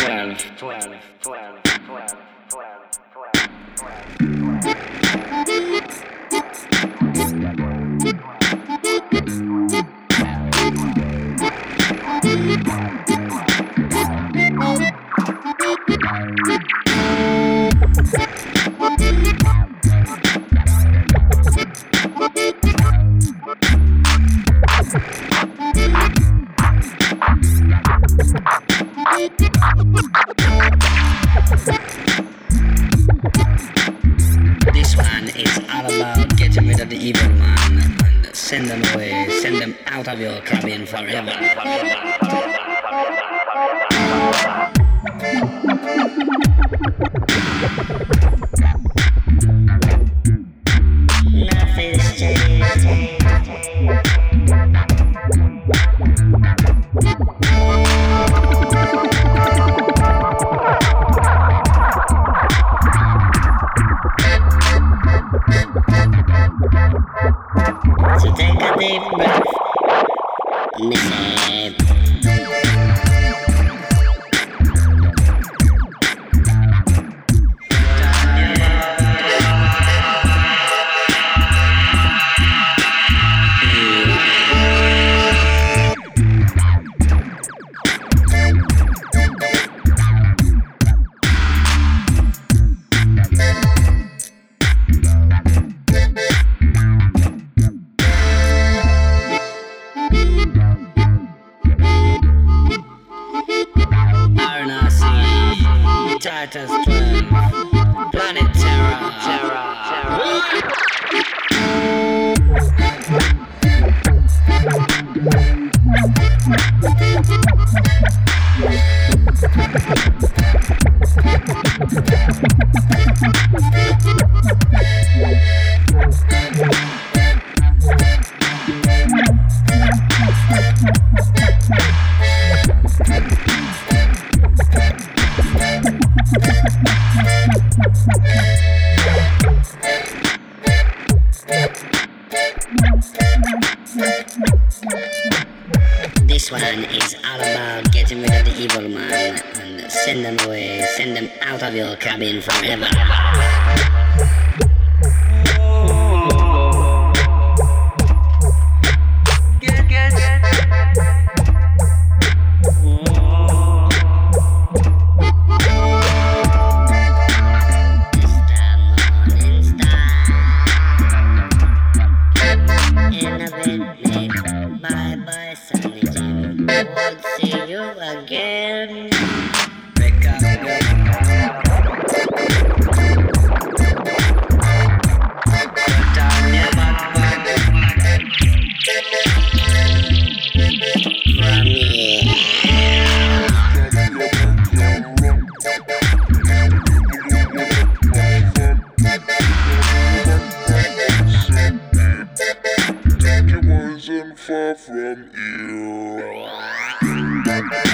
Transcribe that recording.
This one is all about getting rid of the evil man and send them away, send them out of your cabin forever. Nothing's changed. So take a deep breath, missy. Titus 12, Planet Terror. This one is all about getting rid of the evil man and send them away, send them out of your cabin forever. Bye-bye, Sunny Jim. Won't see you again. Wake up, put on your backpack. From here. Far from you.